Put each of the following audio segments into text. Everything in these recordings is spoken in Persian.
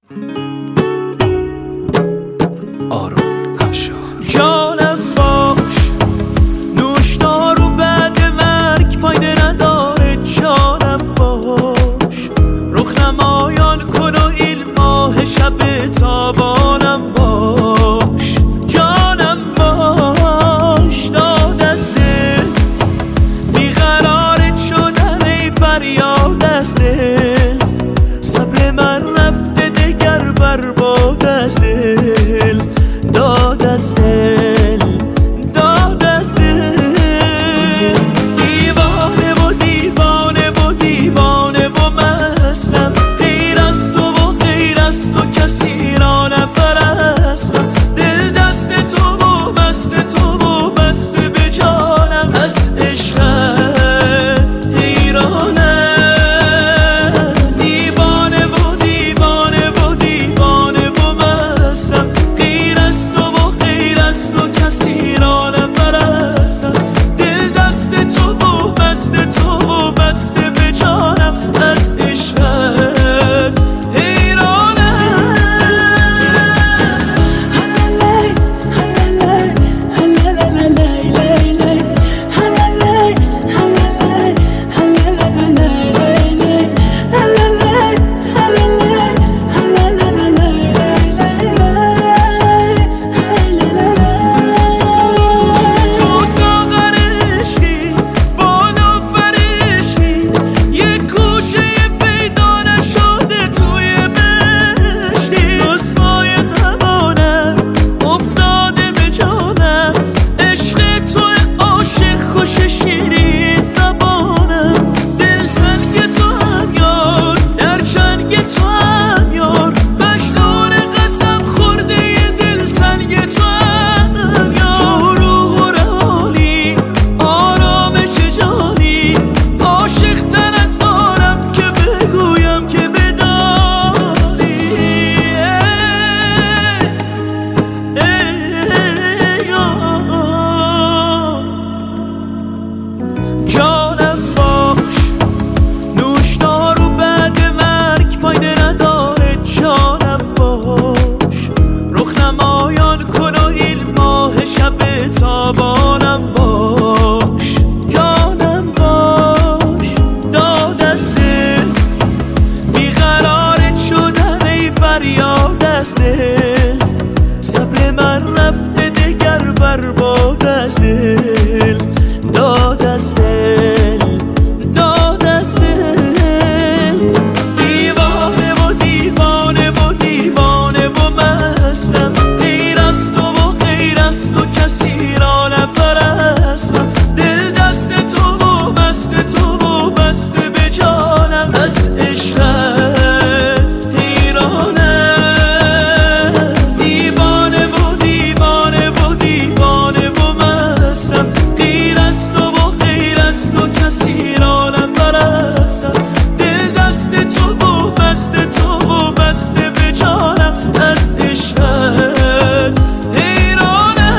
آرون افشار. جانم باش، نوشدار و بعد مرگ فایده نداره. جانم باش، رخ نمایان کن و این ماه شب تابانم باش. جانم باش، داد از دل بیقرارت شدن ای فریاد از دل. صبر من رفته دگر برباد از دل. داد از دل، داد از دل. دیوانه و دیوانه و دیوانه و مستم. غیر از تو و غیر از تو کسی را نپرستم. دل دست تو و مست تو و مست به جانم. از عشقت حیرانم. دیوانه و دیوانه و دیوانه و مستم. غیر از تو و غیر از تو کسی را نپرستم. دل دست تو و مست تو و مست به جانم. از عشقت حیرانم. تو ساغر عشقی، بالا فرشقی، یه گوشه پیدا نشده توی بهشتی. رسوای زمانم افتاده به جانم. عشق تو عاشق خوش شیرین زبانم. دل تنگ تو هم یار، در چنگ تو هم یار. مجنون قسم خورده ی دل تنگ تو هم یار. تو روح و روانی، آرامش جانی. عاشق تن از آنم که بگویم که بدانی. جانم باش، نوشدار و بعد مرگ فایده نداره. جانم باش، رخ نمایان کن و این ماه شب تابانم باش. جانم باش، داد از دل بیقرارت شدن ای فریاد از دل. صبر من رفته دگر برباد از دل. داد از دل، داد از دل. دیوانه و دیوانه و دیوانه و مستم. غیر از تو و غیر از تو کسی را نپرستم. دل دست تو و مست تو و مست به جانم. از عشقت حیرانم. دیوانه و دیوانه و دیوانه و مستم. غیر از تو و غیر از تو کسی را نپرستم. دل دست تو و مست تو و مست به جانم. از عشقت حیرانم.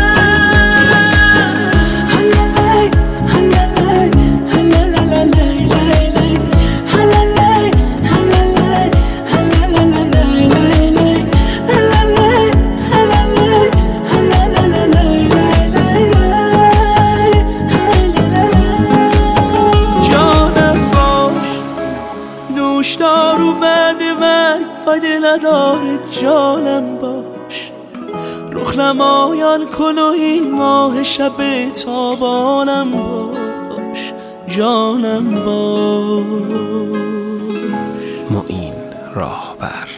جانم باش، نوشدار و بعد مرگ فایده نداره. جانم باش، رخ نمایان کن و این ماه شب تابانم باش. جانم باش. معین راهبر.